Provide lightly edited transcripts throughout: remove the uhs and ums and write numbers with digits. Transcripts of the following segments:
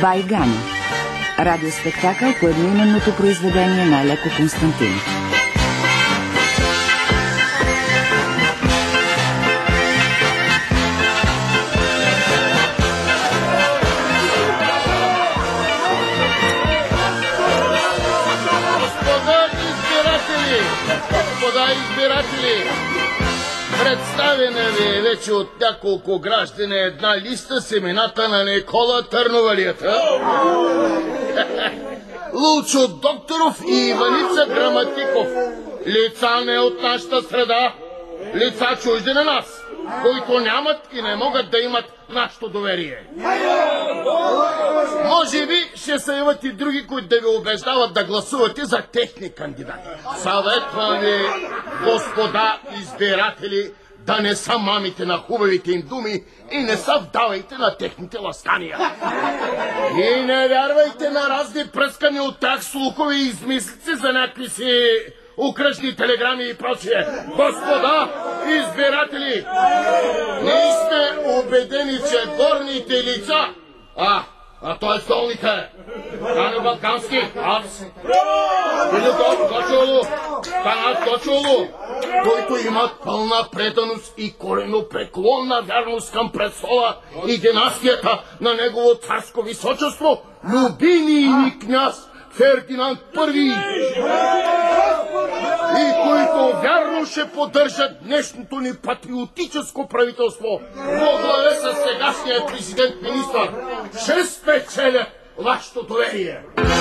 Байгани. Радиоспектакъл по едноименното произведение на Алеко Константинов. Господа избиратели, представена ви вече от няколко граждани една листа с имената на Никола Търновалията, Лучо Докторов и Иваница Граматиков. Лица не от нашата среда, лица чужди на нас, които нямат и не могат да имат нашето доверие. Може би ще се яват и други, които да ви убеждават да гласувате за техни кандидати. Съветвам ви, господа избиратели, да не са мамите на хубавите им думи и не са вдавайте на техните ласкания. И не вярвайте на разни пръскани от тях слухови измислици за някакви си окръжни телеграми и прочие. Господа избиратели, ние сме убедени, че горните лица, т.е. долните, Таню Балкански, аз, Филип Кочуло, Танас Кочуло, които имат пълна преданост и коленопреклонна вярност към престола и династията на негово царско височество, любимия княз Фердинанд I, и които вярно ще поддържат днешното ни патриотическо правителство во главе с сегашния президент-министър, ще спечелят вашето доверие.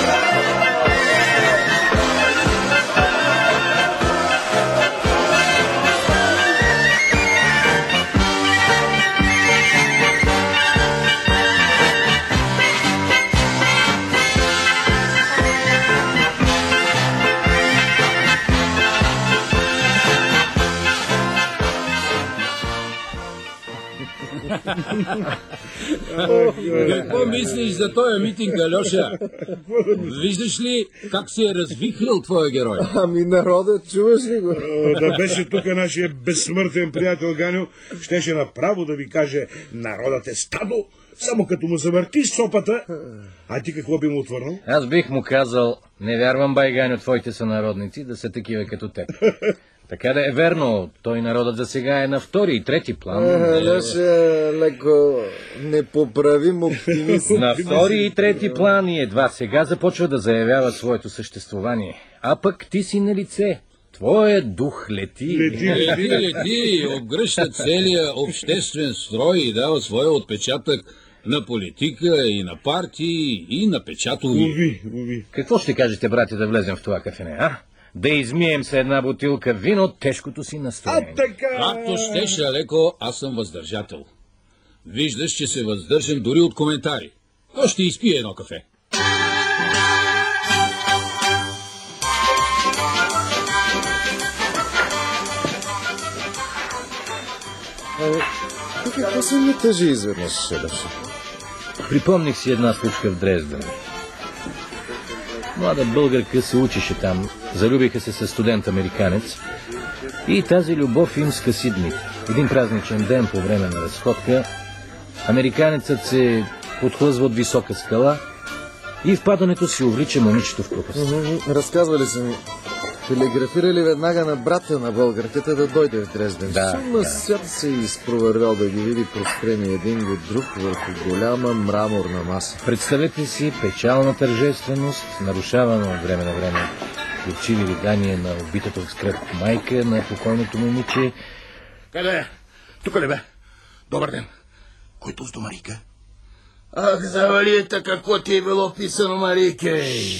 Какво мислиш за този митинг, Алеша? Виждаш ли как се е развихрил твоя герой? Ами народът, чуваш ли го? Да беше тук нашия безсмъртен приятел Ганю, щеше направо да ви каже: народът е стадо, само като му завъртиш сопата. А ти какво би му отвърнал? Аз бих му казал: не вярвам, бай Ганю, твоите сънародници да са такива като теб. Така да е верно, той народът за сега е на втори и трети план. Леше леко непоправим оптимист. На втори и трети план и едва сега започва да заявява своето съществуване. А пък ти си на лице. Твоят дух лети. Лети, обгръща целия обществен строй и дава своя отпечатък на политика и на партии и на печатови. Какво ще кажете, брате, да влезем в това кафене, а? Да измием се една бутилка вино от тежкото си настроение. Както щеше, Алеко, аз съм въздържател. Виждаш, че се въздържам дори от коментари. То ще изпие едно кафе. Тук какво се ми тъжи изведнъж, Шелеше? Припомних си една случка в Дрезден. Млада българка се учеше там, залюбиха се със студент-американец и тази любов им скъси дните. Един празничен ден по време на разходка американецът се подхлъзва от висока скала и в падането си увлича момичето в пропаст. Разказвали са ми. Телеграфирали веднага на брата на българката да дойде в Дрезден. Сума свят се изпровървял да ги види прострени един до друг върху голяма мраморна маса. Представете си печална тържественост, нарушавана от време на време горчиви видания на убитата в скръп майка на покойното момиче. Къде? Тук ли бе? Добър ден. Кой е този Марийка? Ах, завалите, какво ти е било писано, Марийке!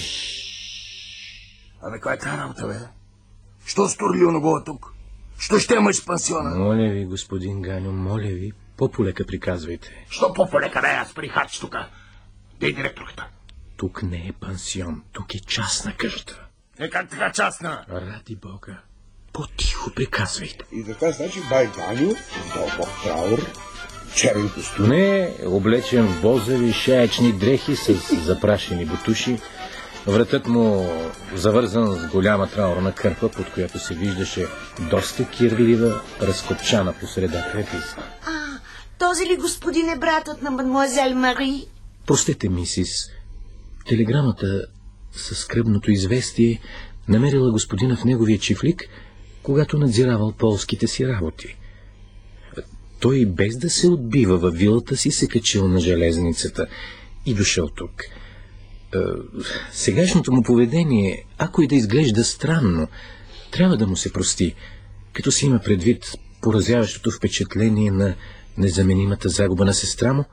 Абе, кой е тази работа, бе? Що стурли оногова тук? Що ще мъж пансиона? Моля ви, господин Ганю, моля ви, по-полека приказвайте. Що по-полека, бе, аз прихач тук? Де е директорката? Тук не е пансион, тук е частна къща. Е, как така частна? Ради Бога, по-тихо приказвайте. И така, значи, бай Ганю, дълбок траур, черен костюм. Не, облечен в бозави шаячни дрехи с запрашени бутуши, вратът му завързан с голяма траурна кърпа, под която се виждаше доста кирлива, разкопчана по средата еписа. Този ли господин е братът на мадмуазел Мари? Простете, мисис, телеграмата със скръбното известие намерила господина в неговия чифлик, когато надзиравал полските си работи. Той без да се отбива във вилата си се качил на железницата и дошъл тук. Сегашното му поведение, ако и да изглежда странно, трябва да му се прости, като си има предвид поразяващото впечатление на незаменимата загуба на сестра му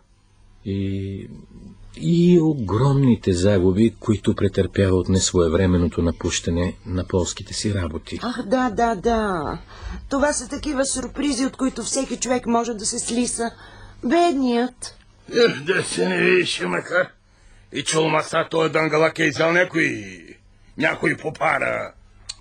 и огромните загуби, които претърпява от несвоевременното напущане на полските си работи. Ах, да. Това са такива сюрпризи, от които всеки човек може да се слиса. Бедният. Да се не више, макар. И чулмаса той дангалак е изял някой попара.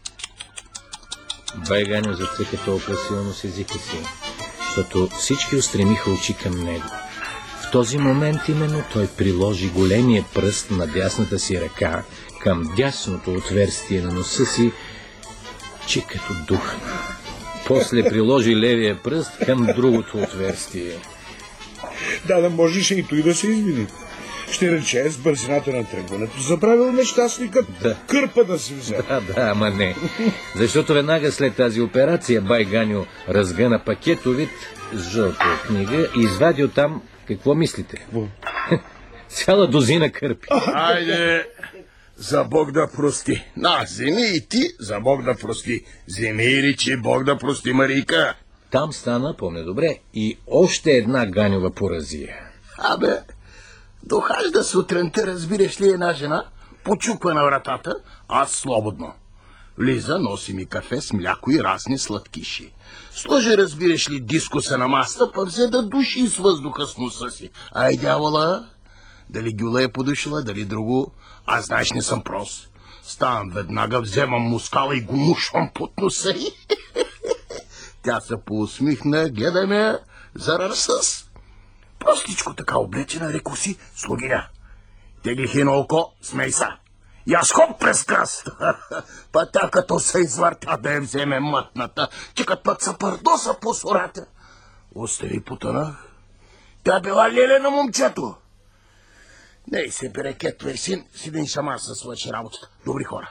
Байганю зацъка толкова силно с езика си, защото всички устремиха очи към него. В този момент именно той приложи големия пръст на дясната си ръка към дясното отверстие на носа си, че като духна. После приложи левия пръст към другото отверстие. Да, можеше и той да се извини. Ще рече, с бързината на тръгването забравил нещастникът кърпа да си взе. Да, ама не. Защото веднага след тази операция Байганю разгъна пакетовит с жълта книга и извади оттам, какво мислите? Цяла дозина кърпи. Айде, за Бог да прости. Вземи и ти, за Бог да прости. Вземи и речи, Бог да прости, Марийка. Там стана, помня добре, и още една Ганева поразия. Дохажда сутринта, разбираш ли, една жена, почуква на вратата, аз свободно. Влиза, носи ми кафе с мляко и разни сладкиши. Сложи, разбираш ли, дискуса на маста, па взе да души с въздуха с носа си. Ай, дявола, дали гюла е подушила, дали друго, аз знаеш, не съм прост. Ставам веднага, вземам мускала и го мушвам под носа й. Тя се поусмихна, гледаме, зарърсъс. Простичко така облечена, реко си, слугиня. Теглих и на око, смей са. И аз хоп през кръст. Па тя като се извъртя да я вземе мътната, че като път са пардоса по сората. Остави потънах. Тя била леле на момчето. Ней се бере кетвер син, сиден сама със свърши работата. Добри хора.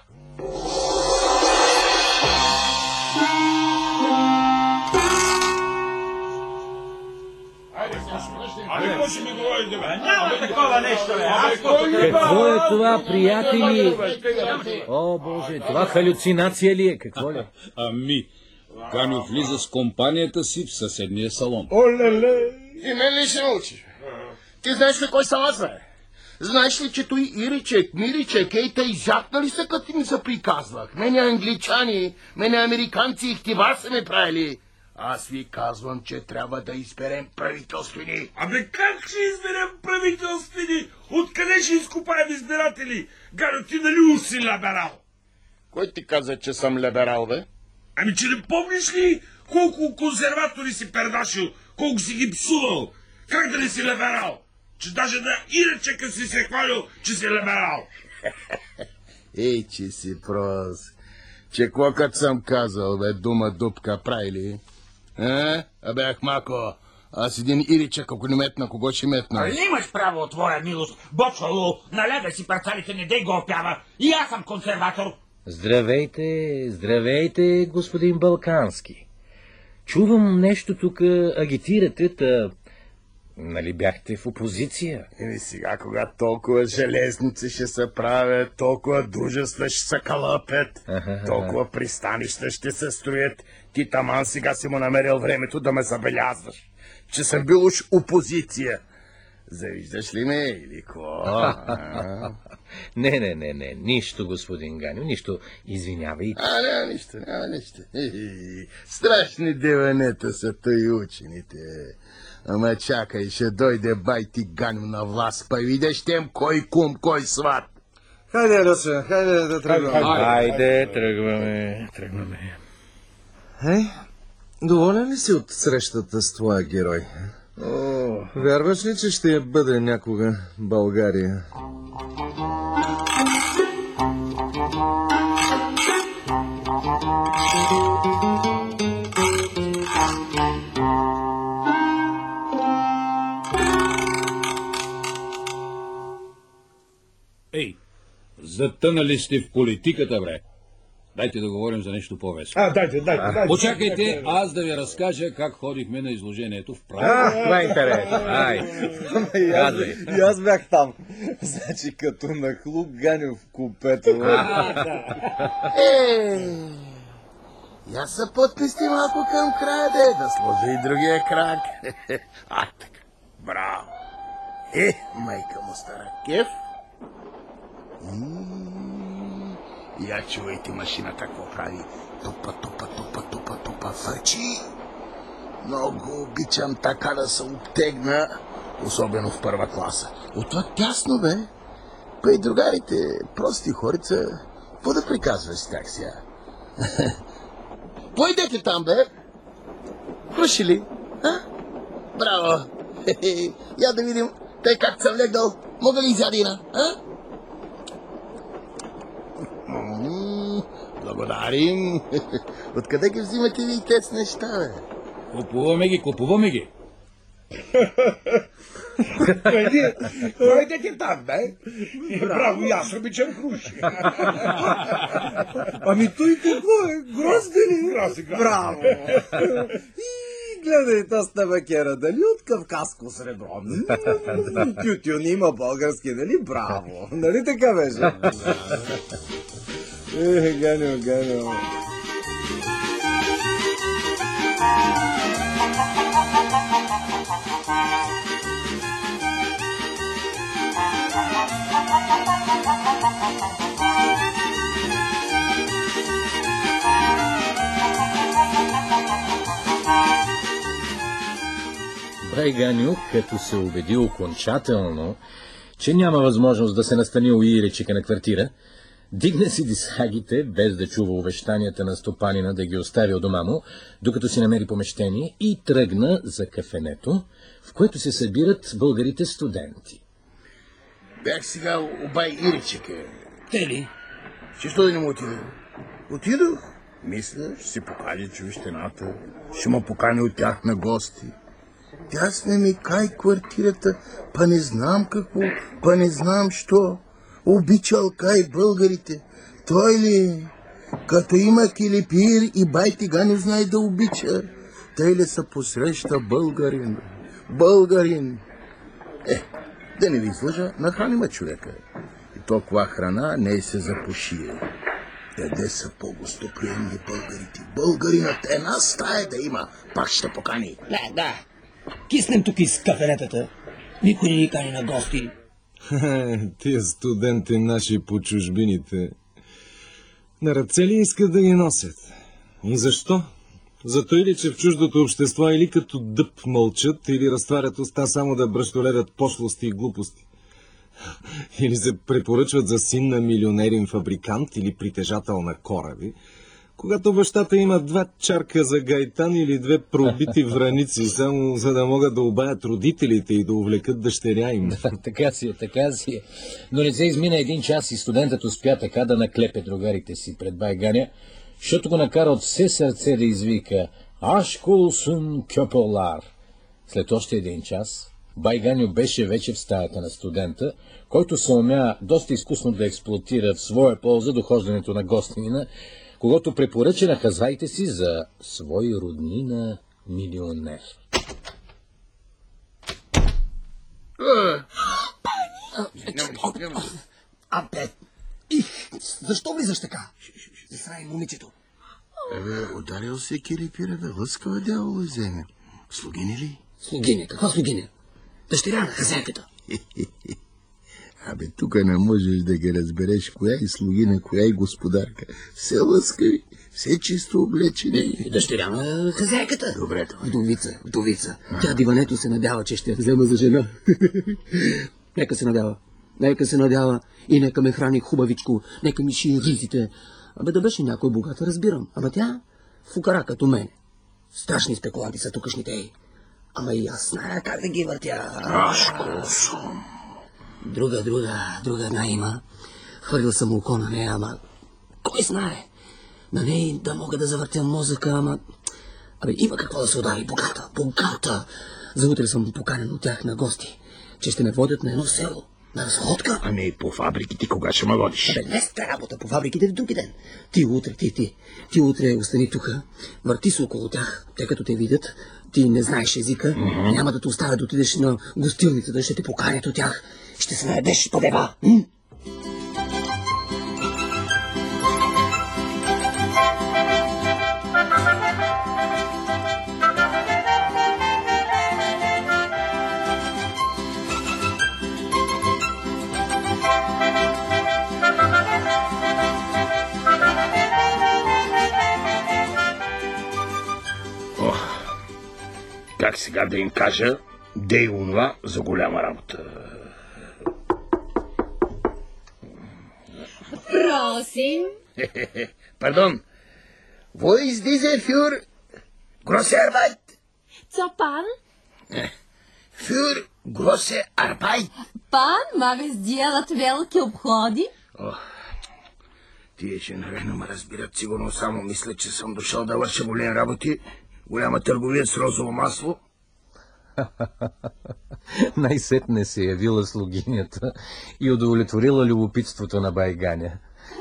Какво е това, приятели? О, Боже, това халюцинация ли е? Какво ли? Ганю влиза с компанията си в съседния салон. Оле-ле! И мен ли ще научиш? Ти знаеш ли кой съм аз, бе? Знаеш ли, че той Иричек, Миричек, тъй жаднали са, като им се приказвах. Мене англичани, мене американци и хтива са ме правили. Аз ви казвам, че трябва да изберем правителствени. Как ще изберем правителствени? Откъде ще изкопаем избиратели? Ганю, ти нали си либерал? Кой ти каза, че съм либерал, бе? Че не помниш ли колко консерватори си пердашил, колко си ги псувал? Как да не си либерал? Че даже на Иречека си се хвалил, че си либерал. Че си прост. Че какво като съм казал, бе, дума дупка, прави ли? Ахмако, аз един Иричек, ако не метна, кого ще метна? Имаш право, твоя милост. Бочвало, наляга си парцалите, не дей го опява. И аз съм консерватор. Здравейте, господин Балкански. Чувам нещо тук, агитирате, нали бяхте в опозиция? Сега, когато толкова железници ще се правят, толкова дружества ще се калъпят, толкова пристанища ще се строят, ти таман сега си му намерил времето да ме забелязваш, че съм бил уж опозиция. Завиждаш ли ме или какво? Не, нищо, господин Ганю, нищо, извинявайте. Няма нищо. Страшни деванета са тъй учените. Ама чакай, ще дойде бай ти Ганю на власт, па видиш тем кой кум, кой сват. Хайде да тръгваме. Хайде, тръгваме. Доволен ли си от срещата с твоя герой? Вярваш ли, че ще бъде някога България? Затънали сте в политиката, бре. Дайте да говорим за нещо по-весело. Дайте. Почакайте, аз да ви разкажа как ходихме на изложението в Прага. Това е интересно. Ай. И аз бях там. Значи като нахлук Ганю в купето. Я се подпусти малко към края, да сложи и другия крак. Така. Браво. Майка му стара кеф. Я чувайте машината какво прави. Тупа, фърчи. Много обичам така да се обтегна, особено в първа класа. Отва тясно, бе. Па и другарите, прости хорица, какво да приказваш с тях сега? Пойдете там, бе. Круши ли? Браво. Я да видим, тъй как съм легнал, мога ли изядина? Благодарим. Откъде ги взимате ви тези неща, бе? Купуваме ги. Пойдете там, бе. Браво, и аз обичам круши. Ами той какво е? Грозди. Браво. И гледай тази табакера, дали от кавказско сребро? Тютюн има български, дали? Браво. Нали така беше? Ганю. Брай Ганю, като се убеди окончателно, че няма възможност да се настани у Иречика на квартира, дигна си дисагите, без да чува увещанията на стопанина да ги остави у дома му, докато си намери помещение и тръгна за кафенето, в което се събират българите студенти. Бях сега у бай Иречика. Те ли? Що да не му отида? Отидох. Мисля, ще си покаже човещината. Ще му покани от тях на гости. Тя сме ми кай квартирата, па не знам какво, па не знам що. Обичал кай българите. Той ли? Като има килипир и бай тега не знае да обича. Тъй ли се посреща българин? Българин. Да не ви излъжа, нахранима човека. И толкова храна не се запушие. Къде са по-гостоприемни българите? Българинът една стая да има, пак ще покани. Да. Киснем тук из кафенетата. Никой не ни кани на гости. Тия студенти наши по чужбините. На ръце ли искат да ги носят? И защо? Зато или че в чуждото общество или като дъб мълчат, или разтварят уста само да бръщолевят пошлости и глупости. Или се препоръчват за син на милионерин фабрикант или притежател на кораби, когато бащата има 2 чарка за гайтан или 2 пробити враници, само за да могат да обаят родителите и да увлекат дъщеря им. Така си е. Но не се измина 1 час и студентът успя така да наклепе другарите си пред бай Ганя, защото го накара от все сърце да извика «Ашкул сун кьополар». След още 1 час бай Ганю беше вече в стаята на студента, който се умя доста изкусно да експлоатира в своя полза дохождането на гостинина, когато препоръча на хазаите си за свой роднина милионер. Защо влизаш така? Засрай момичето. Ударил се килипира, бе, лъскава дявола вземе. Слугини ли? Слугиня? Каква слугиня? Дъщеря на хазяйката. Тук не можеш да ги разбереш коя е слугина, коя е господарка. Все лъскави, все чисто облечени. Дъщеря на хазяйката. Добре, Вдовица. Тя диването се надява, че ще я взема за жена. Нека се надява и нека ме храни хубавичко, нека ми шие ризите. Да беше някой богата, разбирам. Ама тя фукара като мен. Страшни спекуланти са тукашните ей. Ама и аз зная как да ги въртя. Друга една има. Хвърлил съм око на нея, ама кой знае? На нея да мога да завъртя мозъка, ама... има какво да се удари. Богата. За утре съм поканен от тях на гости, че ще ме водят на едно село. На разходка? Ами по фабриките кога ще ме водиш? Днеска работа по фабриките в други ден. Ти утре остани тука, върти се около тях, тъй като те видят, ти не знаеш езика, няма да те оставят да отидеш на гостилницата, ще те поканят от тях, ще се наедеш по дева. Как сега да им кажа, де и онова за голяма работа? Просим. Пардон. Wo ist diese für große Arbeit? Pan? Für große Arbeit. Pan мага сделать велики обходи? Тие женаре не ме разбират, сигурно само мисля, че съм дошъл да върша големи работи. Голяма търговия с розово масло. Най-сетне се явила слугинята и удовлетворила любопитството на Байганя.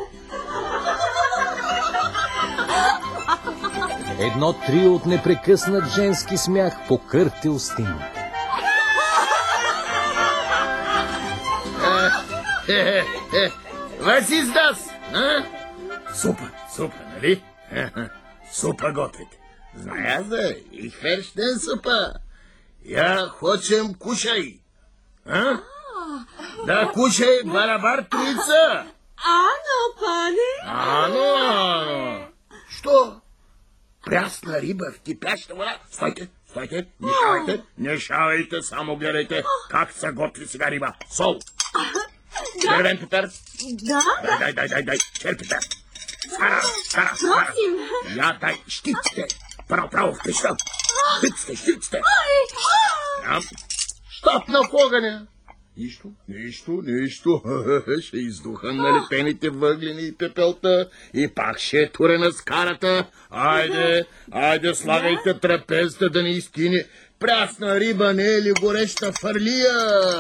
Едно трио от непрекъснат женски смях покърти устин. Was ist das? Супа, нали? Супа готвите. Зная за, ich verstehe супа. Я хочем кушай. Да кушай, барабар трица. Ано, пане. Ано. Що? Прясна риба в кипяща вода. Стойте, не шавайте, само гледайте как се готви сега риба. Сол. Червен пипер. Да. Дай, черпите. Стара. Я дай, щиците. Право в пеща. Щиците. Щап на огъня. Нищо. Ще издуха налепените въглени и пепелта и пак ще е турена с карата. Айде, слагайте трапезата да не изкине. Прясна риба не е ли гореща фарлия?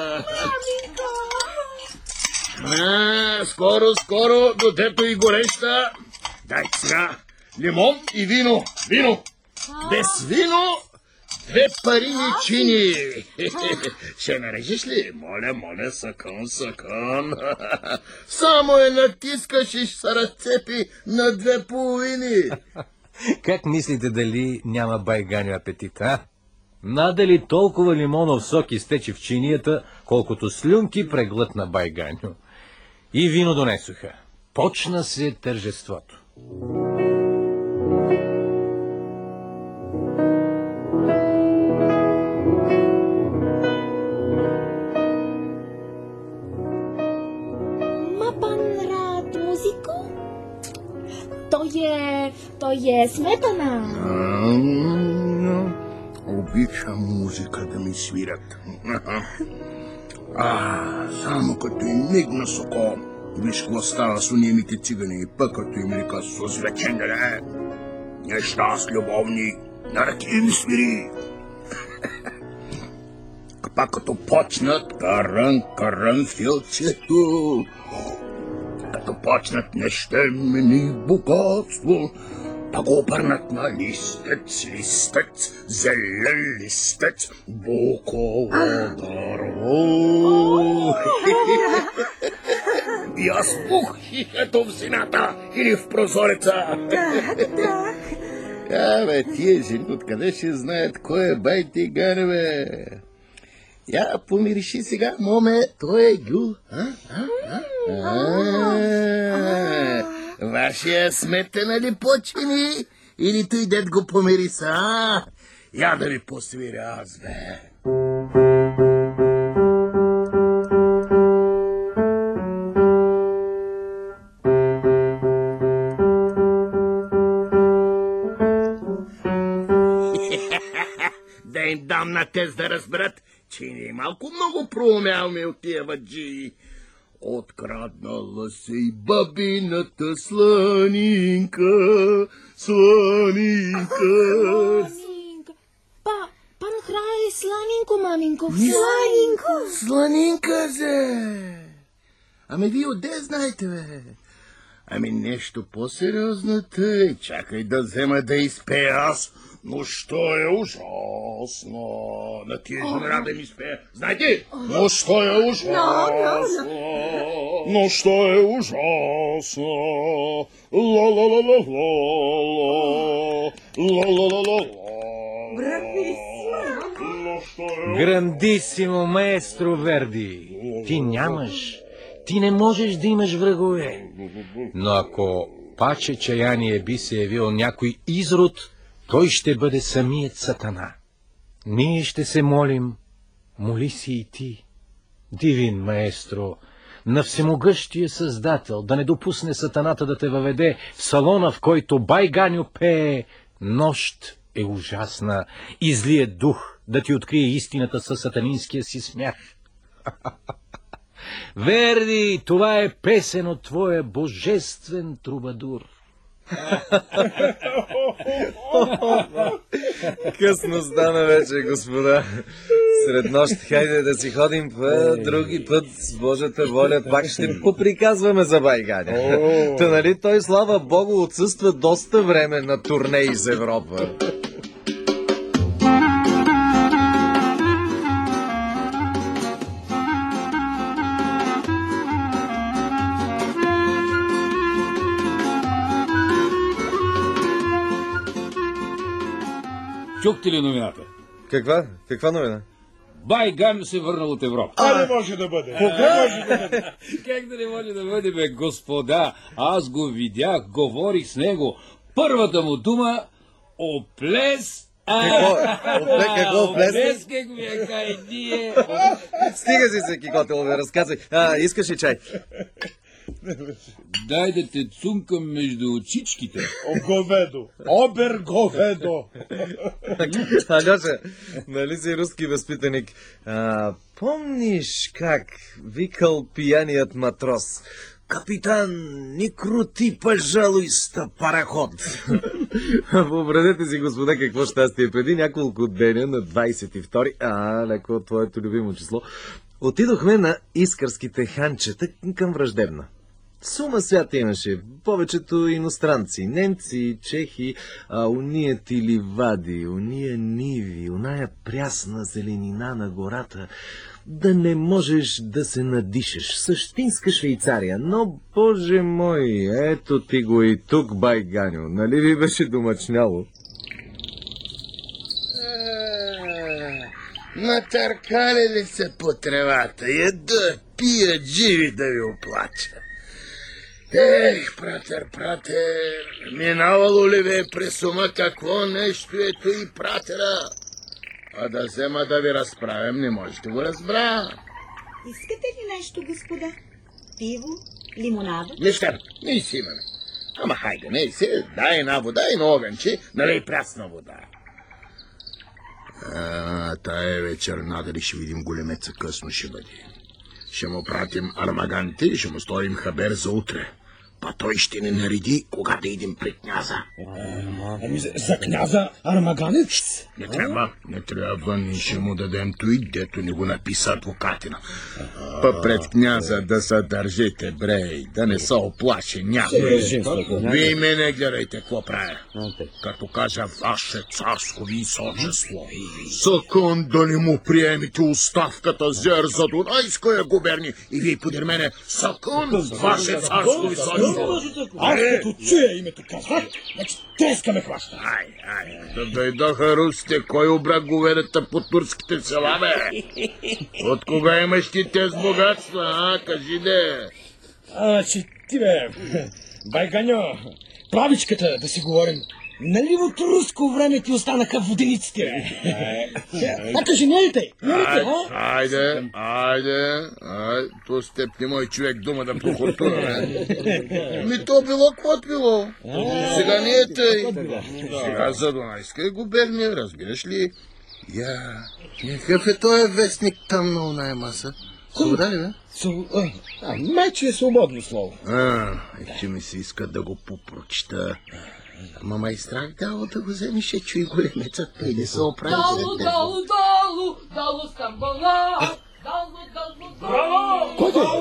Скоро, додето и гореща. Дай сега лимон и вино. Без вино 2 парини чини. Ще нарежеш ли? Моля, сакън. Само натискаш и ще се разцепи на 2 половини. Как мислите дали няма Байганю апетит, а? Надали толкова лимонов сок изтече в чинията, колкото слюнки преглътна Байганю. И вино донесоха. Почна се тържеството. То е сметана. Обичам музика да ми свират. Само като им мигна с око, виж какво става с униемите цигани, пък като им река с озвеченгале. Неща с любовни, наръки им свири. Пак като почнат каран филчето, като почнат нещемени богатство, па го обърнат на листец, зелен листец, буково дърво. И аз пух ето в сината или в прозореца. Бе, тия жени откъде ще знаят кой е байте Ганю, бе? Я помириши сега, моме, той е Гюл. Вашия смете, нали, почини? Или той дед го помириса, Я да ви посвиря аз, бе. Да им дам на тез да разберат, че не малко много проумял ми от тия ваджи. Откраднала се и бабината сланинка. Пан храни сланинко, Сланинков. Сланинка, зе! Ами вие отде знаете, бе? Ами нещо по-сериозно тъй. Чакай да взема да изпея аз. Но що е ужасно. На тия жена да ми спее. Знаете? Но що е ужасно. Но що е ужасно. Ла-ла-ла-ла-ла. Ла-ла-ла-ла-ла. Грандисимо, маестро Верди! Ти не можеш да имаш врагове. Но ако паче чаяние би се явил някой изрод, той ще бъде самият Сатана. Ние ще се молим, моли си и ти, дивин маестро, на всемогъщия Създател, да не допусне Сатаната да те въведе в салона, в който бай Ганьо пее "Нощ е ужасна" и злият дух да ти открие истината със сатанинския си смях. Верди, това е песен от твоя божествен трубадур. Късно стана вече, господа. Сред нощ хайде да си ходим други път с Божията воля. Пак ще поприказваме за бай Ганя. Та нали той, слава Богу, отсъства доста време на турне из Европа. Чухте ли новината? Каква новина? Бай Ганьо се върнал от Европа. Не може да бъде. Как да не може да бъде, бе, господа? Аз го видях, говорих с него. Първата му дума — оплес. Какво оплес? Оплесках ми, кайдие. Стига си се, кикотел, да разказвай. Искаш ли чай? Дай да те цункам между очичките. Говедо. Обер-говедо. Алеша, нали си руски възпитаник? Помниш как викал пияният матрос: "Капитан, не крути, пожалуй, параход." Въобразете си, господа, какво щастие. Преди няколко деня, на 22-ри, леко от твоето любимо число, отидохме на искърските ханчета към Враждебна. Сума свята имаше, повечето иностранци, немци, чехи, уния ти ливади, уния ниви, оная прясна зеленина на гората, да не можеш да се надишаш. Същинска Швейцария, но, боже мой, ето ти го и тук, бай Ганьо, нали ви беше домачняло? Натъркали ли се по тревата? Яда, пия, живи да ви оплача. Ех, пратер, минавало ли ви през ума какво нещо ето и пратера? А да взема да ви разправям, не можете го разбра. Искате ли нещо, господа? Пиво? Лимонада? Не си имаме. Ама хайде, не си, дай една вода и на огънче, налей прясна вода. Тая вечер надали ще видим големеца, късно ще бъде. Ще му пратим армаганти и ще му сторим хабер за утре. Па той ще ни нареди кога да идем при княза. За княза Армаганец? Не трябва, ние ще му дадем той, дето ни го написа адвокатина. Па пред княза да се държите, брей, да не се оплаши някой. Вие ме не гледайте какво правя. Като кажа ваше царско височество, закон да не му приемите оставката зер за Дунайская губерния и вие подир мене закон ваше царско височество. Аз като чуя името казват, значи треска ме хваща. Да дойдоха русите, кой обра говедата по турските села, бе? От кога имаш ти тез богатства, кажи де? Че ти, бе, бай Ганьо, правичката да си говорим. Нали от руско време ти останаха водениците, бе? Кажи, не ли тъй? Айде, то с теб не мой човек дума да прохортураме. То било, каквото било. Сега не е тъй. Сега за Дунайска губерния, разбираш ли? Какъв е този вестник там на оная маса? Свобода ли, бе? Майче е свободно слово. Че ми се иска да го попрочита. Ама май страх дало да го вземеш, чуй големецът преди се оправи. Дало Стамбола! Кой да?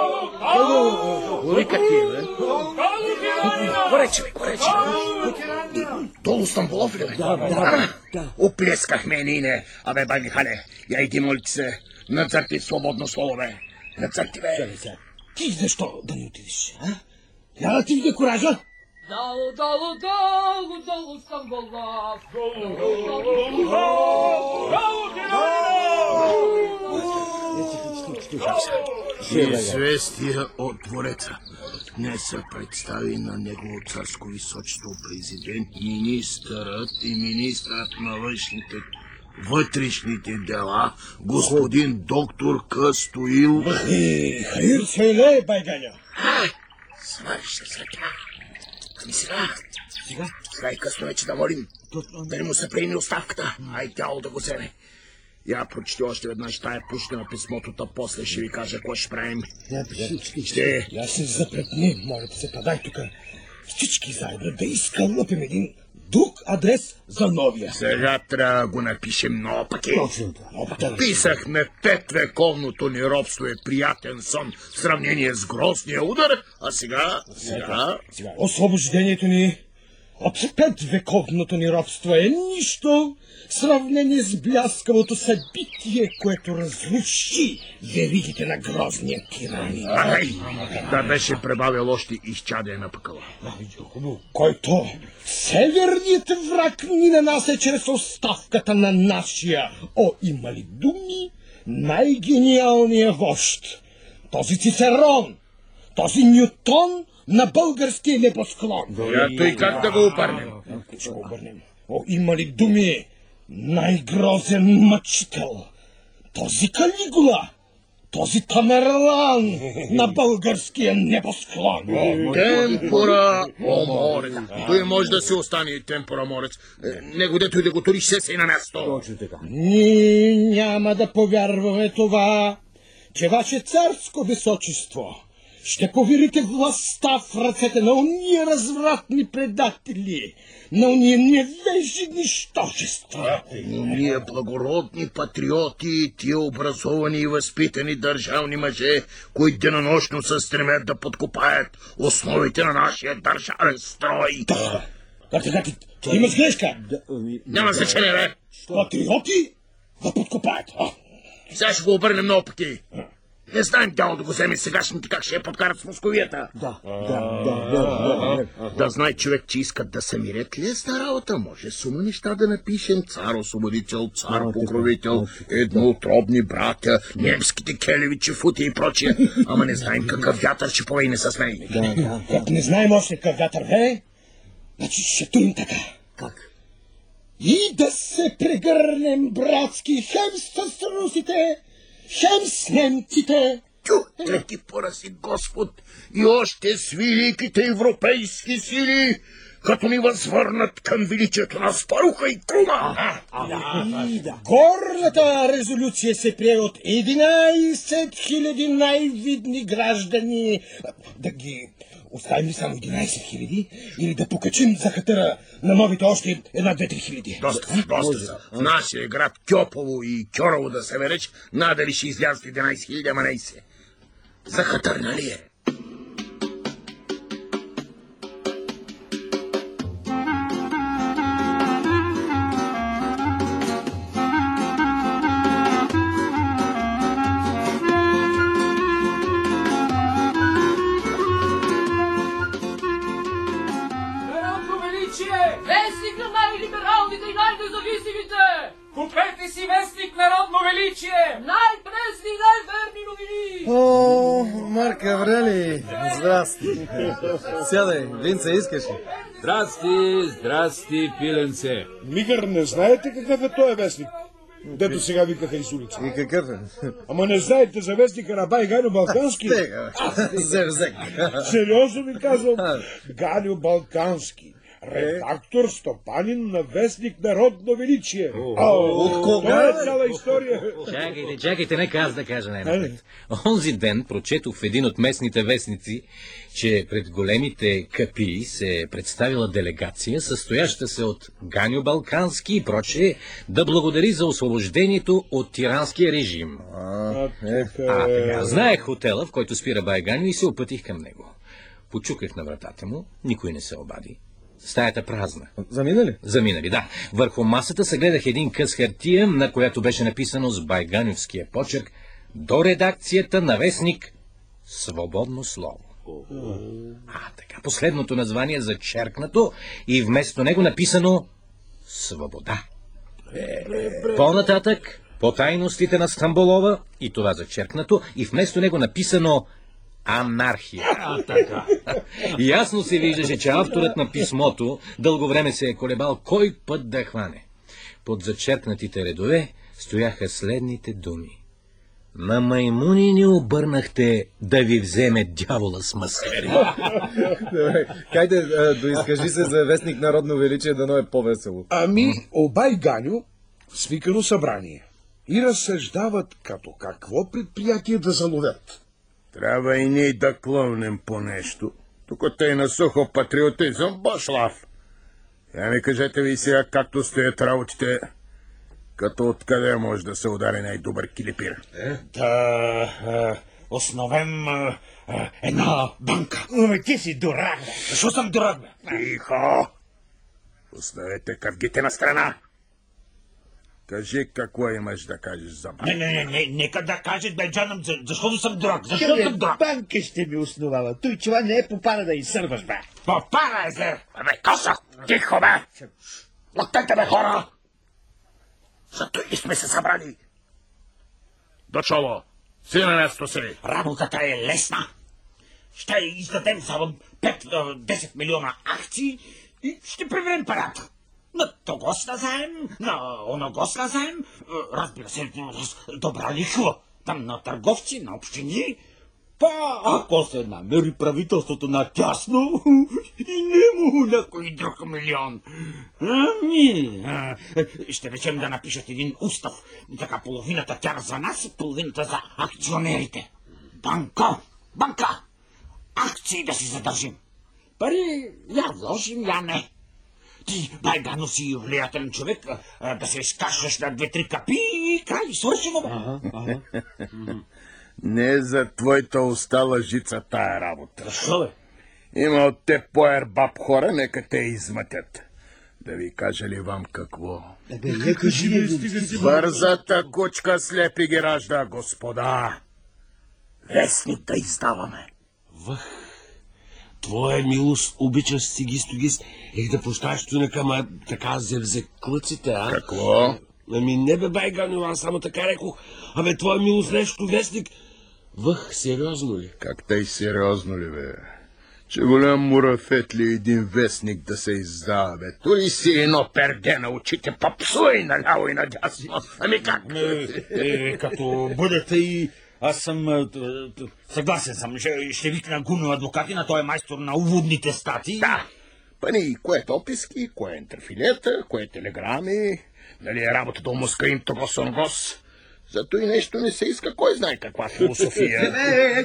Вика ти, бе? Корече, корече. Долу Стамболов ли, бе? Да. Оплескахме нине. Абе, бай Михале, я иди молите се. Нацърти свободно слово, бе. Нацърти, бе. Ти защо да не отидеш, а? Я да ти видя коража? Дало Стамбола! Известие от двореца. Днес се представи на негово царско височество президент, министърът и министърът на вътрешните дела, господин доктор Кастоил. Хайр сөйле, Байганя. Свариш ли сръка? Ами сега е късно вече да молим. Дали му се приеми оставката, ай тяло да го вземе. Я прочети още веднъж тая пушка на писмото, та после ще ви кажа какво ще правим. Ще... Я се запретни, моля те се, падай тук. Всички заедно да изкълнапим един друг адрес за новия. Сега трябва да го напишем наопаки. Писахме 5 вековното ни робство е приятен сън в сравнение с грозния удар, а сега... Освобождението ни от 5 вековното ни робство е нищо в сравнение с бляскавото събитие, което разруши веригите на грозния тиран. Да беше прибавил още изчадие на пъкъла. Който северният враг ни нанася чрез оставката на нашия, има ли думи, най-гениалния вожд. Този Цицерон, този Нютон на българския небосклон. Ето и как да го обърнем. Има ли думи, най-грозен мъчител, този Калигула, този Тамерлан на българския небосклон. Темпора морец. Той може да се остане темпора морец. Него дето и да го туриш се на място. Ние няма да повярваме това, че ваше царско височество ще поверите властта в ръцете на уния развратни предатели, на уния невежи нищожества. Но ние благородни патриоти, тия образовани и възпитани държавни мъже, които денонощно се стремят да подкопаят основите на нашия държавен строй. Да. Ти имаш грешка. Няма значение, бе. Патриоти да подкопаят. Сега ще го обърнем наопаки. Не знаем тяло да го вземе сегашните как ще я подкарат с московията. Да знае човек, че искат да се мирят, лесна работа. Може сума неща да напишем. Цар освободител, цар покровител, едноутробни братя, немските келевичи, фути и прочие. Ама не знаем какъв вятър ще повейне с мен. Как не знаем още какъв вятър, бе? Значи ще турим така. Как? И да се прегърнем, братски, хем с русите, хем с немците. Да ти порази Господ и още с великите европейски сили, като ни възвърнат към величието на Спаруха и Крума. Горната резолюция се прие от 11 000 най-видни граждани. Да ги оставим ли само 11 000 или да покачим захатъра на новите още 1-2-3 хиляди? Доста. В нашия град Кьопово и Кьорово да се вереч, надали ще излязат 11 000, ама не се. Захатър, нали е? Вестник на най-либералните и най-независимите! Купете си вестник Народно величие! Най-пресни и най-верни новини! О, Марк Аврели! Здрасти! Сядай, винца искаш ли? Здрасти, пиленце. Мигър, не знаете какъв е този вестник? Дето сега викаха из улица. И какъв е? Ама не знаете за вестника на бай Галю Балкански? Зевзек. Сериозно ви казвам, Галю Балкански. Редактор стопанин на вестник Народно величие. От кога? Това е цяла история. Чакайте, нека аз да кажа най-напред. Онзи ден прочетох в един от местните вестници, че пред големите капии се е представила делегация, състояща се от Ганьо Балкански и прочее, да благодари за освобождението от тиранския режим. Така, знаех хотела, в който спира бай Ганьо, и се опътих към него. Почуках на вратата му, никой не се обади. Стаята празна. Заминали? Заминали, да. Върху масата се гледах един къс хартия, на която беше написано с байганевския почерк: до редакцията на вестник Свободно слово. Така, последното название зачеркнато и вместо него написано Свобода. По-нататък по тайностите на Стамболова, и това зачеркнато, и вместо него написано Анархия. Ясно се виждаше, че авторът на писмото дълго време се е колебал кой път да хване. Под зачеркнатите редове стояха следните думи: на маймуни ни обърнахте да ви вземе дявола с маскари. Хайде, доизкажи се за вестник Народно величие, дано е по-весело. Ами, обай Ганю, свикано събрание. И разсъждават като какво предприятие да заловят. Трябва и ние да клъвнем по нещо. Тук тъй на сухо патриотизъм, башлав. Я ми кажете ви сега, както стоят работите, като откъде може да се удари най-добър килипир? Да основем една банка. Ти си дурак. Защо съм дурак, бе? Тихо! Оставете къвгите на страна. Кажи какво имаш да кажеш за банка. Не, нека да кажеш, бе, Джанам, защото съм дурак. Защо съм дурак? Банка ще ми основава. Той това не е попара да изсърваш, бе. Попара е, зер. Абе, коса! Тихо, бе! Лактете, бе, хора! Зато и сме се събрали. Дочоло, си на място си. Работата е лесна. Ще издадем само 5-10 милиона акции и ще приберем парата. На того с назаем, на оного с назаем, разбира се, добра лихва. Там на търговци, на общини. Ако се намери правителството на тясно и нему на кой друг милион. Ще речем да напишат един устав. Така половината тяр за нас и половината за акционерите. Банка! Акции да си задържим. Пари я вложим, я не. Ти, Байгано, си влиятелен човек, да се изкашваш на 2-3 капи и край, свършено, бе. Не за твоята уста лъжица тая работа. Защо, бе? Има от те по-ербаб хора, нека те измътят. Да ви кажа ли вам какво? Бързата кучка слепи ги ражда, господа. Вестник да издаваме. Твоя милост, обичаш сигист-тогист, да прощаеш тунека, ама така зевзе клъците, а? Какво? Ами не бе, Байгано, аз само така рекох. Абе, твоя милост нещо вестник. Сериозно ли? Как тъй сериозно ли, бе? Че голям мурафет ли един вестник да се издава, бе? Тури си едно перде на очите, па псуй наляво и надясно. Ами как? Като бъдете и... Аз съм... съгласен съм. Ще викна Гуно адвокати, той е майстор на уводните статии. Да. Пани, кое е описки, кое е интерфилета, кое е телеграми, дали е работа до Москвин, того сонгос. Зато и нещо не се иска, кой знае каква философия.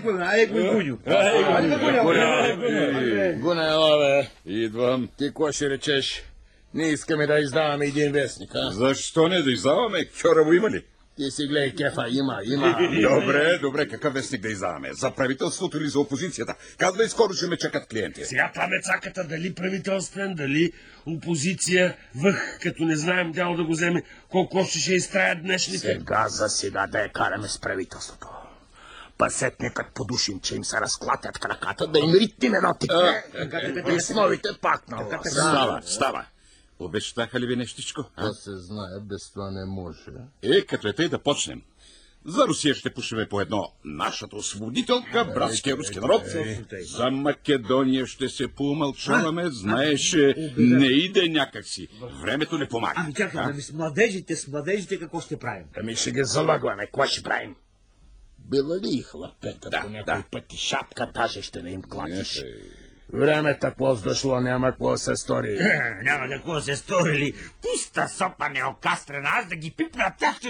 Гуна, ела, бе. Идвам. Ти какво ще речеш? Не искаме да издаваме един вестник, а? Защо не да издаваме? Кьораво има ли? Ти си гледай кефа, има. Добре, какъв вестник да издаваме? За правителството или за опозицията? Казвай, скоро ще ме чакат клиенти. Сега там е цаката, дали правителствен, дали опозиция, като не знаем дяло да го вземе, колко още ще изтраят днешните. Сега да я караме с правителството. Пасетникът подушим, че им се разклатят краката, да им ритнем едно тикне. И с новите пак на власт. Става. Обещаха ли ви нещичко? Да се знае, без това не може. Като е тъй да почнем. За Русия ще пушеме по едно нашата освободителка, братския руски народ. За Македония ще се поумълчаваме, знаеше, не иде някакси. Времето не помага. Ами чакай, с младежите какво ще правим? Ами ще ги залъгваме, какво ще правим? Била ли и хлапета по някой път и шапка даже ще не им клатиш? Време какво дошло, няма какво се стори. Няма какво се сторили. Пуста сопа неокастрена, аз да ги пипна тяхче.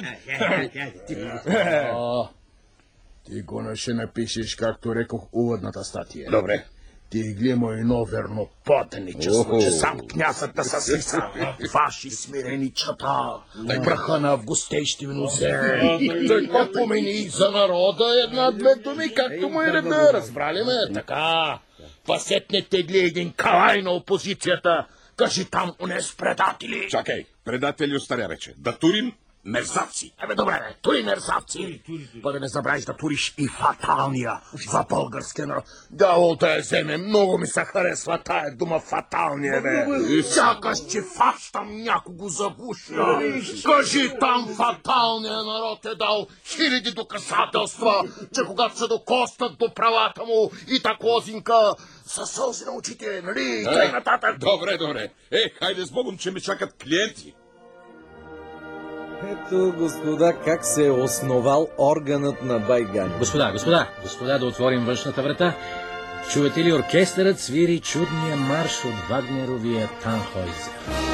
Ти го не ще напишеш, както рекох, уводната статия. Добре. Ти глемо едно верно потеничество, че сам князът да се сиса. Ваши смиреничата, праха на августейщи винозе. Така помени за народа една-две думи, както му е реда. Разбрали ме? Така. Пасетне тегли един калай на опозицията. Кажи там унес предатели. Чакай, предатели остаря вече. Да турим мерзавци. Добре, бе, тури мерзавци. Па да не забравиш да туриш и фаталния за българския народ. Дявол да я вземе, много ми се харесва тая дума фаталния, бе. Сякаш, че фащам някого за буша. Кажи там, фаталния народ е дал хиляди доказателства, че когато се докостат до правата му и та козинка, със сълзи на очите, нали? Тъй нататък. Добре. Хайде с Богом, че ме чакат клиенти. Ето, господа, как се е основал органът на Байгани. Господа, да отворим външната врата. Чувате ли, оркестърът свири чудния марш от Вагнеровия Танхойзер.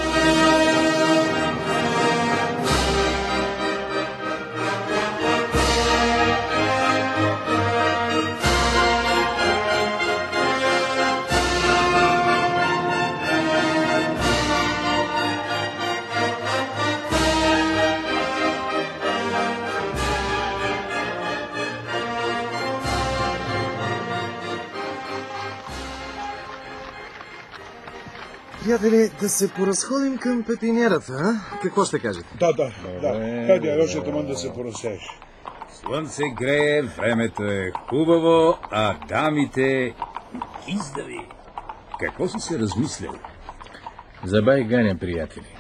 Приятели, да се поразходим към пепинерата, а? Какво ще кажете? Да. Хайде, Рошата мън да се поразсееш. Слънце грее, времето е хубаво, а дамите издави. Какво си се размислял? За Байганя, приятели.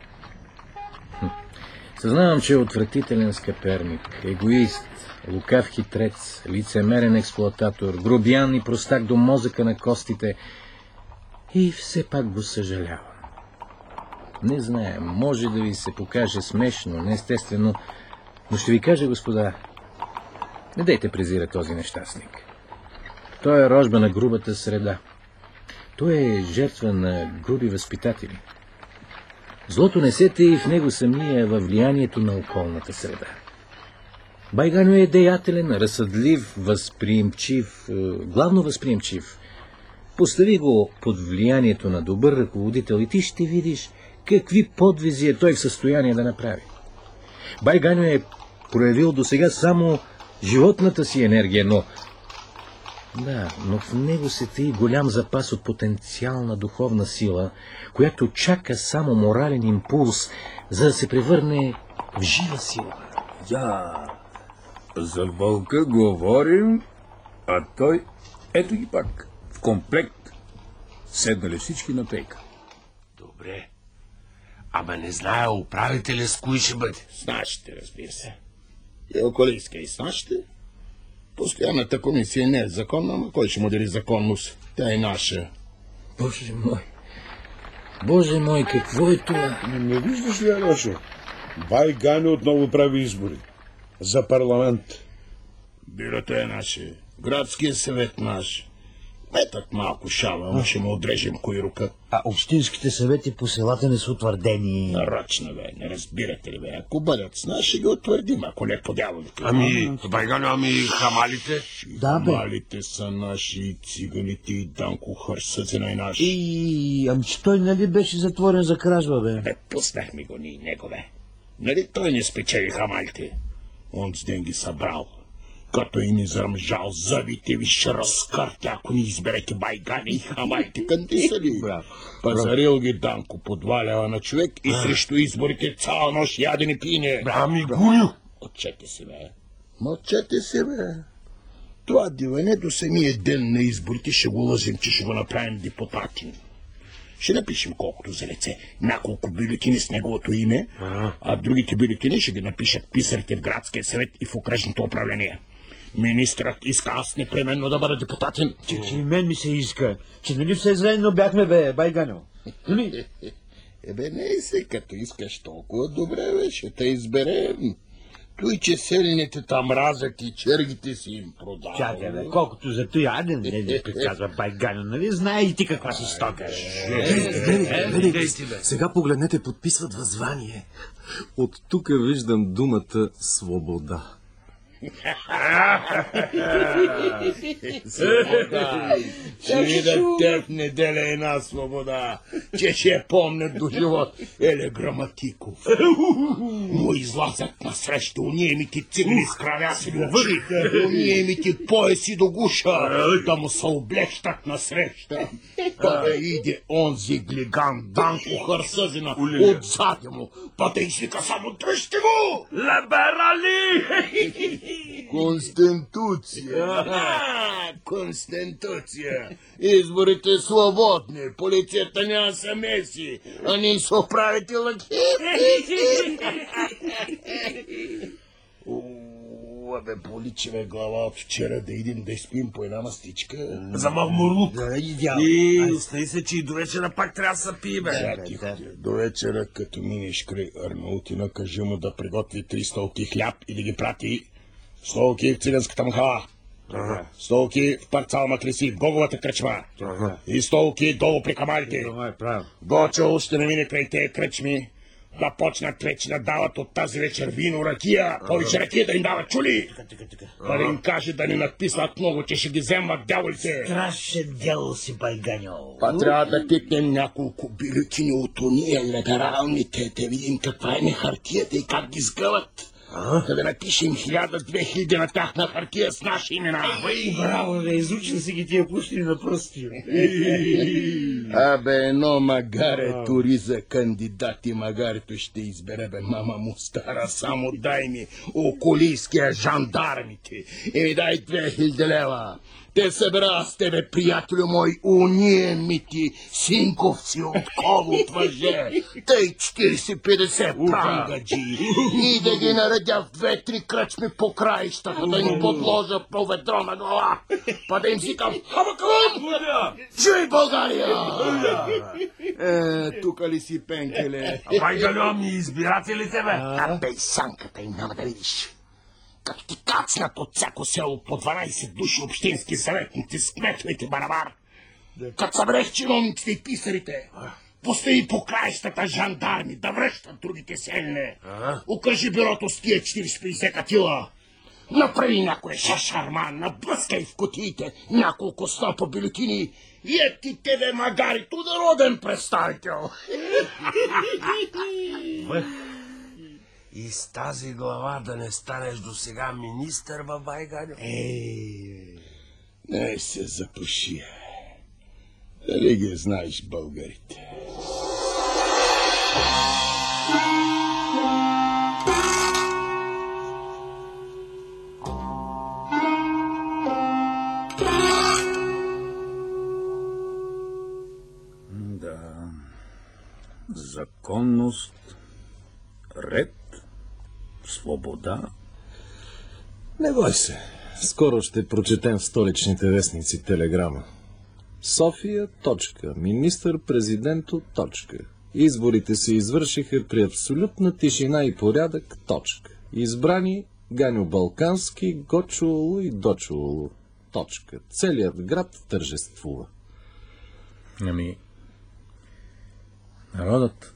Съзнавам, че е отвратителен скъперник, егоист, лукав хитрец, лицемерен експлоататор, грубиян и простак до мозъка на костите. И все пак го съжалявам. Не знаем, може да ви се покаже смешно, неестествено, но ще ви кажа, господа, не дейте презира този нещастник. Той е рожба на грубата среда. Той е жертва на груби възпитатели. Злото несете и в него самия във влиянието на околната среда. Байганю е деятелен, разсъдлив, възприемчив, главно възприемчив. Постави го под влиянието на добър ръководител и ти ще видиш какви подвизи е той в състояние да направи. Байганю е проявил досега само животната си енергия, но в него се таи голям запас от потенциална духовна сила, която чака само морален импулс, за да се превърне в жива сила. За вълка говорим, а той ето ги пак. Комплект. Седнали всички на пейка. Добре. Ама не знае управителя с кои ще бъде. С нашите, разбира се. И околийска и с нашите. Постоянната комисия не е законна, ама кой ще му дели законност? Тя е наша. Боже мой, какво е това? Не виждаш ли, Алешо? Байгани отново прави избори. За парламент. Бюрото е наше. Градския съвет наш. Метът малко шава, но ще му отрежем кои рука. А общинските съвети по селата не са утвърдени. Нарочно, бе, не разбирате ли, бе? Ако бъдат с нас, ще ги утвърдим, ако не по дяволите. Байгани, хамалите? Да, бе. Хамалите са наши, циганите и Данко Хърсъцина и наши. Че той нали беше затворен за кражба, бе? Пуснахме го ние, него, бе. Нали той не спечели хамалите? Он с ден ги събрал. Като и ни зармжал зъбите ви ще разкърте, ако ни изберете Байгани и хамалите. Кънти са ли? Пазарил ги Данко по 2 лева на човек и срещу изборите цяла нощ ядене пине. Гуню! Отчете се, бе. Мълчете се, бе. Това диване до самия ден на изборите ще го лъжим, че ще го направим депутати. Ще напишем колкото за лице. Няколко бюлетини с неговото име, а другите бюлетини ще ги напишат писарите в градския съвет и в окръжното управление. Министрът иска аз непременно да бъда депутатен. Че и мен ми се иска. Че нали все заедно бяхме, бе, Байганю? Не се, като искаш толкова добре, бе, ще те изберем. Той, че селените там мразят и чергите си им продават. Чакай, бе, колкото за той Аден не приказва Байганю, нали? Знае и ти каква си стока. Сега погледнете, подписват въззвание. От тук виждам думата свобода. Свобода. Ще видят теб неделя една свобода, че ще помнят до живот. Еле Граматиков. Му излазят насреща униемите цигли с кравясили очи, униемите пояси до гуша, да му се облещат насреща. Да иде онзи глиган Данко Харсъзина отзаде му, па да извика само дръжте го! Либерали! Конституция. Конституция. Изборите свободни, полицията няма се меси, а ние се оправите лъки. Бе, боличи ме глава от вчера да идем да изпим по една мастичка. За махмурлук. И остани се, че и до вечера пак трябва да се пие, бе. До вечера, като минеш край Арнаутина, кажи му да приготви 3 столки хляб и да ги прати. Столки в циганската мхала. Столки в парцал Макреси, в Гоговата кръчма. И столки долу при камалите. Гочо ще не мине край тези кръчми. Да почнат вече да дават от тази вечер вино, ракия, повече ракия да им дават, чули? Да им каже да не надписват много, че ще ги вземат дяволите. Страшен дявол си, Байганьо. Па трябва да пипнем няколко бюлетини от уния либералните, да видим каква е хартията и как ги сгъват. Да напишем 1000-2000 на тяхна хартия с наши имена. Браво, бе, изучил си ги тия пущини на пръсти. Абе, но магаре тури за кандидати, магарето ще избере, бе, мама му стара, само дай ми околийския жандармите. Еми дай 2000 лева. Те събера с тебе, приятелю мой, униемити синковци от коло от въже. Тъй 40-50 прангаджи. И да ги наредя в 2-3 кръчми по краищата, да им подложа по ведро на глава. Па да им сикам: Абакъм! Живей България! Тука ли си, Пенкеле? Байганьо, ми избирателите, бе? Абе, санката им няма да видиш. Като ти кацнат от всяко село по 12 души общински съветници с кметовете барабар. Като събрех чиновниците и писарите, постои по краищата жандарми да връщат другите селне. Окръжи бюрото с тия 40-50 катила. Направи някое шашарман, наблъскай в кутиите няколко стопа бюлетини и ети тебе, магарито, народен представител. И с тази глава да не станеш до сега министър във Байганьо? Не се запуши. Дали ги знаеш българите? Да. Законност, ред, свобода. Не бой се. Скоро ще прочетем в столичните вестници телеграма. София, точка. Министър-президенто, точка. Изборите се извършиха при абсолютна тишина и порядък, точка. Избрани Ганьо Балкански, Гочоолу и Дочоолу, точка. Целият град тържествува. Ами, народът.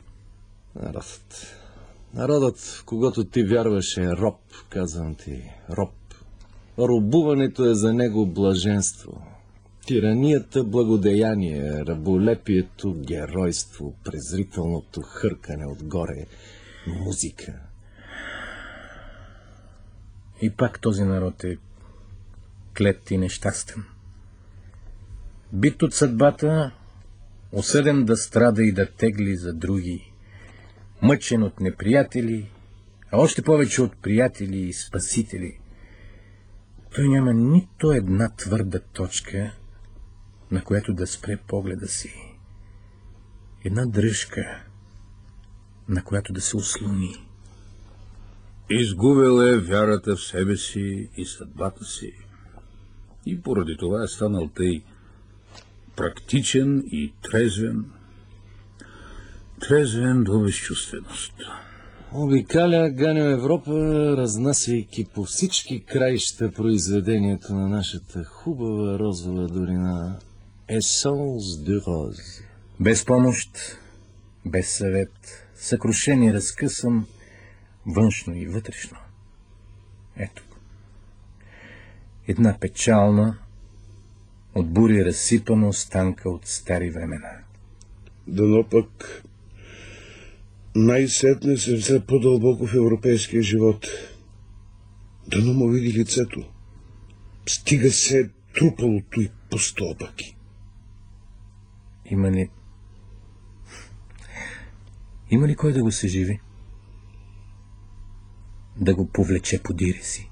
Народът, в когото ти вярваш, е роб, казвам ти, роб. Робуването е за него блаженство. Тиранията благодеяние, раболепието геройство, презрителното хъркане отгоре, музика. И пак този народ е клет и нещастен. Бит от съдбата, осъден да страда и да тегли за други, мъчен от неприятели, а още повече от приятели и спасители. Той няма нито една твърда точка, на която да спре погледа си. Една дръжка, на която да се ослони. Изгубил е вярата в себе си и съдбата си. И поради това е станал тъй практичен и трезвен. Трезвен до безчувственост. Обикаля Ганю Европа, разнасяйки по всички краища произведението на нашата хубава розова долина Есенс де роз. Без помощ, без съвет, съкрушен и разкъсан, външно и вътрешно. Ето. Една печална, от бури разсипана останка от стари времена. Дано пък най-сетне се взе по-дълбоко в европейския живот. Дано му види лицето. Стига се трупалото и по стълбъки. Има ли кой да го съживи? Да го повлече по дири си?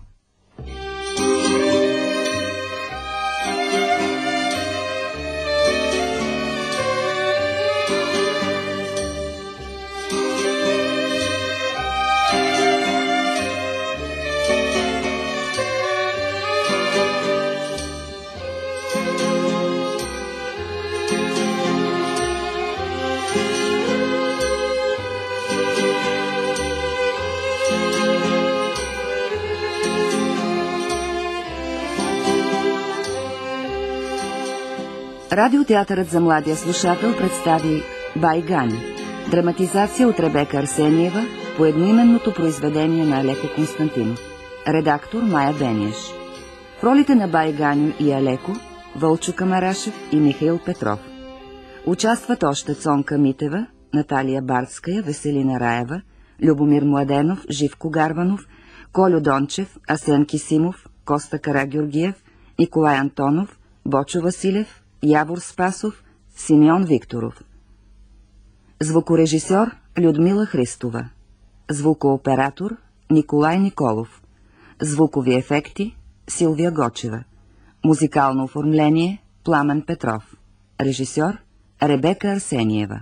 Радиотеатърът за младия слушател представи Бай Гани, драматизация от Ребека Арсениева по едноименното произведение на Алеко Константинов. Редактор Мая Бениеш. В ролите на Бай Гани и Алеко, Вълчо Камарашев и Михаил Петров. Участват още Цонка Митева, Наталия Бардская, Веселина Раева, Любомир Младенов, Живко Гарванов, Колю Дончев, Асен Кисимов, Коста Карагеоргиев, Николай Антонов, Бочо Василев, Явор Спасов, Симеон Викторов. Звукорежисьор Людмила Христова. Звукооператор Николай Николов. Звукови ефекти Силвия Гочева. Музикално оформление Пламен Петров. Режисьор Ребека Арсениева.